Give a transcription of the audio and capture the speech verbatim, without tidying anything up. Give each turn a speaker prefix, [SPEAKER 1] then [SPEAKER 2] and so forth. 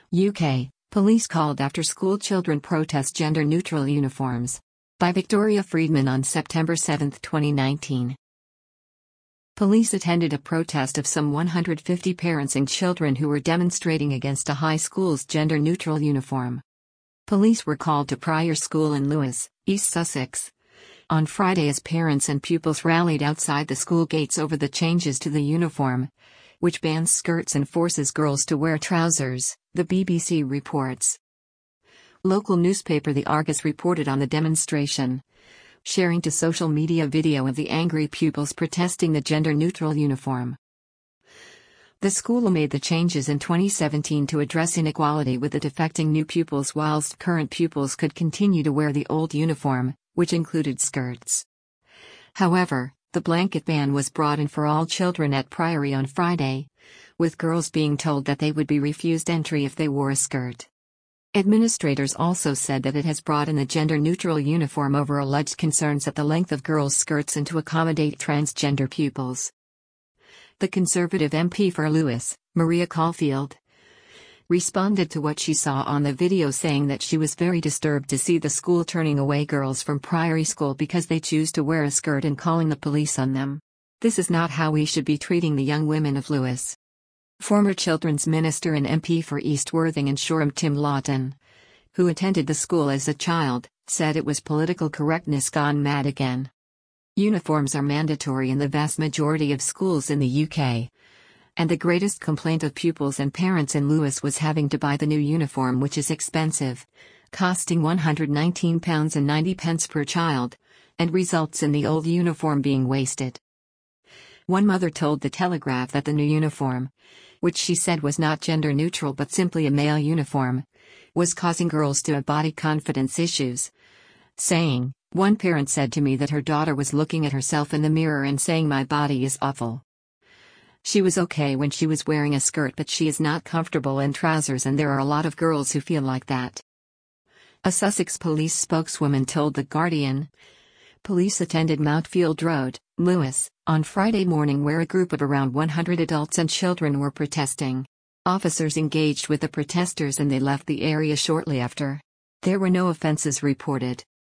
[SPEAKER 1] U K, police called after school children protest gender-neutral uniforms. By Victoria Friedman on September seventh, twenty nineteen. Police attended a protest of some one hundred fifty parents and children who were demonstrating against a high school's gender-neutral uniform. Police were called to Pryor School in Lewes, East Sussex, on Friday as parents and pupils rallied outside the school gates over the changes to the uniform, which bans skirts and forces girls to wear trousers, the B B C reports. Local newspaper The Argus reported on the demonstration, sharing to social media video of the angry pupils protesting the gender-neutral uniform. The school made the changes in twenty seventeen to address inequality with the defecting new pupils, whilst current pupils could continue to wear the old uniform, which included skirts. However, the blanket ban was brought in for all children at Priory on Friday, with girls being told that they would be refused entry if they wore a skirt. Administrators also said that it has brought in the gender-neutral uniform over alleged concerns at the length of girls' skirts and to accommodate transgender pupils. The Conservative M P for Lewes, Maria Caulfield, responded to what she saw on the video, saying that she was very disturbed to see the school turning away girls from Priory School because they choose to wear a skirt and calling the police on them. This is not how we should be treating the young women of Lewes. Former Children's Minister and M P for East Worthing and Shoreham Tim Lawton, who attended the school as a child, said it was political correctness gone mad again. Uniforms are mandatory in the vast majority of schools in the U K. And the greatest complaint of pupils and parents in Lewes was having to buy the new uniform, which is expensive, costing one hundred nineteen pounds ninety per child, and results in the old uniform being wasted. One mother told The Telegraph that the new uniform, which she said was not gender neutral but simply a male uniform, was causing girls to have body confidence issues, saying, "One parent said to me that her daughter was looking at herself in the mirror and saying my body is awful. She was okay when she was wearing a skirt, but she is not comfortable in trousers, and there are a lot of girls who feel like that." A Sussex police spokeswoman told The Guardian. Police attended Mountfield Road, Lewes, on Friday morning, where a group of around one hundred adults and children were protesting. Officers engaged with the protesters and they left the area shortly after. There were no offences reported.